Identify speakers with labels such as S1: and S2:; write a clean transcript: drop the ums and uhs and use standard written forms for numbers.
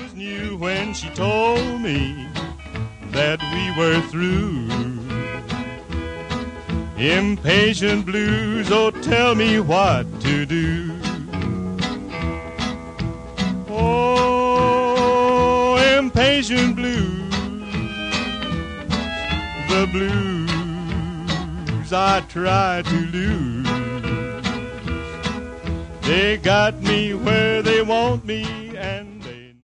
S1: always knew when she told me that we were through. Impatient blues, oh, tell me what to do. Oh, impatient blues, the blues I try to lose. They got me where they want me.